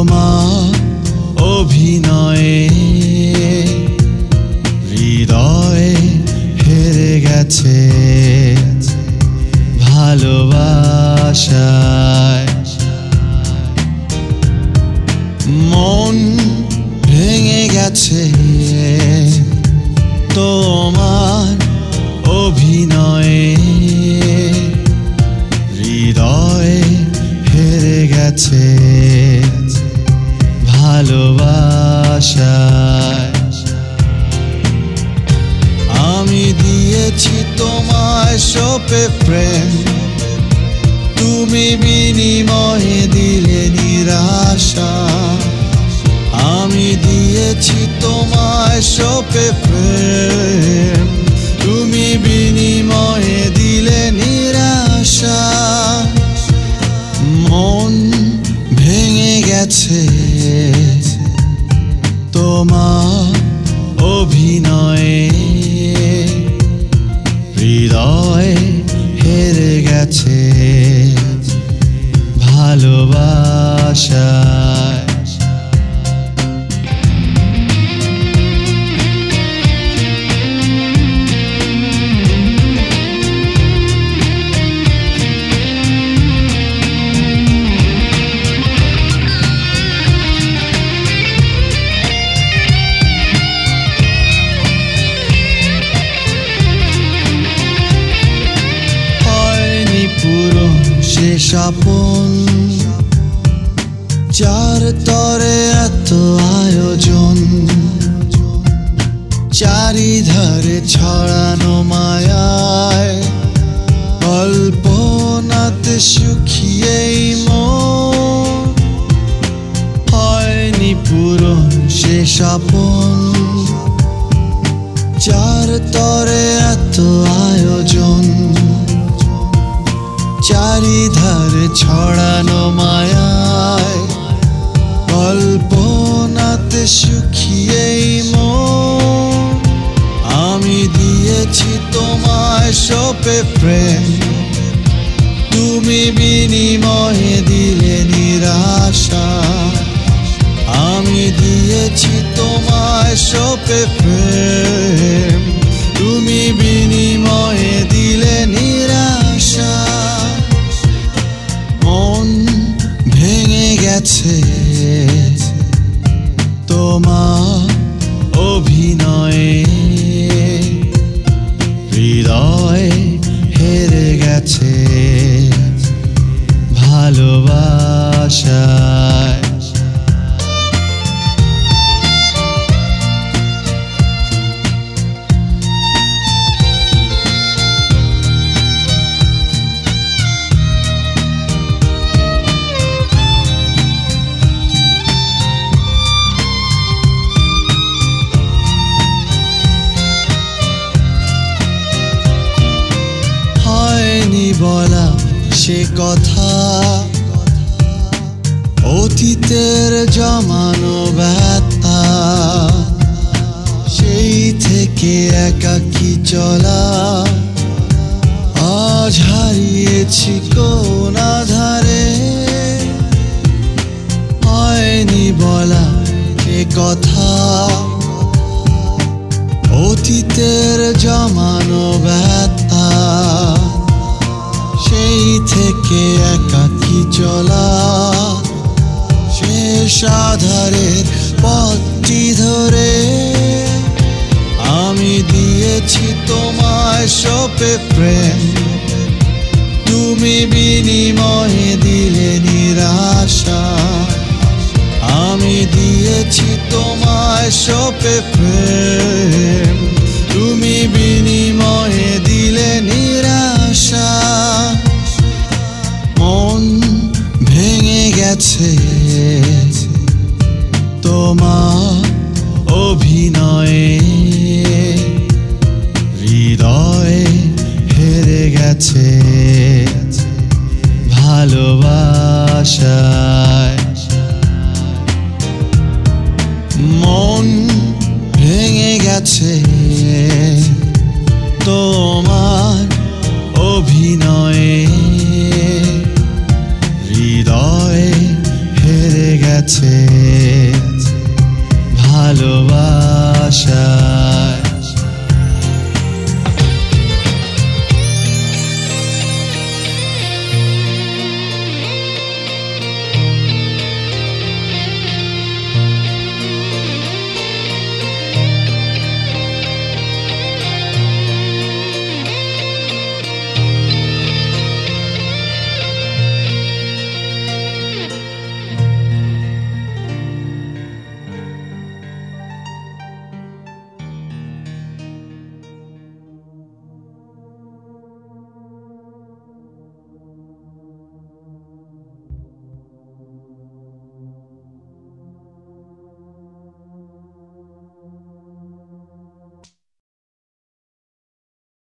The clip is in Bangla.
তোমার অভিনয়ে হৃদয় হেরে গেছে ভালোবাসায়। মন ভেঙে গেছে তোমার অভিনয়ে হৃদয় হেরে গেছে ভালোবাসায়। আমি দিয়েছি তোমায় সঁপে প্রেম, তুমি বিনিময়ে দিলে নিরাশা। আমি দিয়েছি তোমায় সঁপে প্রেম, তুমি বিনিময়ে দিলে নিরাশা। মন ভেঙে গেছে তোমার অভিনয়ে হৃদয় হেরে গেছে ভালোবাসায়। স্বপন যার তরে এত আয়োজন, চারিধারে ছড়ানো মায়ায় কল্পনাতে শুকিয়েই মন। হয়নি পূরণ সে স্বপন যার তরে এত আয়োজন, চারিধারে ছড়ানো মায়ায় কল্পনাতে শুকিয়েই মন। আমি দিয়েছি তোমায় সঁপে প্রেম, তুমি বিনিময়ে দিলে নিরাশা। আমি দিয়েছি তোমায় সঁপে প্রেম, তুমি বিনিময়ে দিলে নিরাশা। মন ভেঙে গেছে তোমার অভিনয়ে হৃদয় হেরে গেছে ভালোবাসায়। বলা সে কথা অতীতের জমানো ব্যথা, সেই থেকে একাকী চলা আজ হারিয়েছি কোন আধারে। হয়নি বলা সে কথা অতীতের জমানো ব্যথা, সেই থেকে একাকী চলা শেষ আধারের পথটি ধরে। আমি দিয়েছি তোমায় সঁপে প্রেম, তুমি বিনিময়ে দিলে নিরাশা। আমি দিয়েছি তোমায় সঁপে প্রেম, তুমি বিনিময়ে দিলে নিরাশা। মন ভেঙে গেছে তোমার অভিনয়ে হৃদয় হেরে গেছে ভালোবাসায়। মন ভেঙে গেছে তোমার অভিনয়ে হৃদয় গেছে